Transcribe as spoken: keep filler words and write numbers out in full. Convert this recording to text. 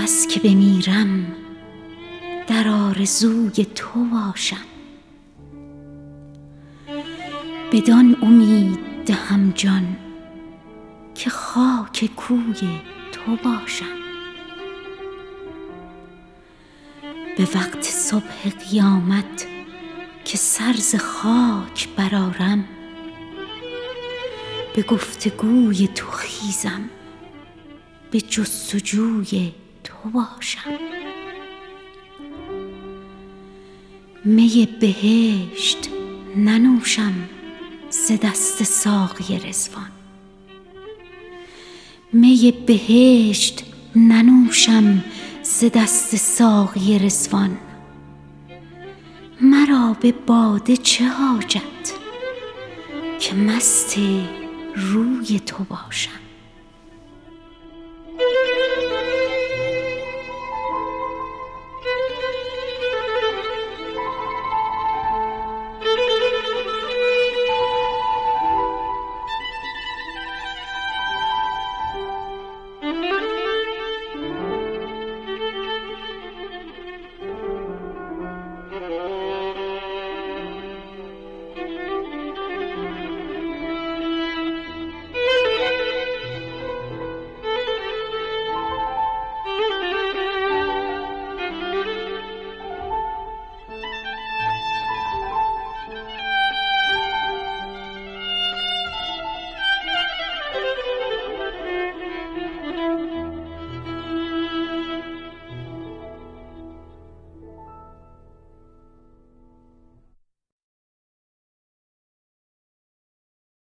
بس که بمیرم در آرزوی تو باشم. بدان امید دهم جان که خاک کوی تو باشم. به وقت صبح قیامت که سر ز خاک برآرم، به گفتگوی تو خیزم به جستجوی تو باشم. می بهشت ننوشم ز دست ساقی رضوان، می بهشت ننوشم ز دست ساقی رضوان. مرا به باده چه حاجت که مست روی تو باشم.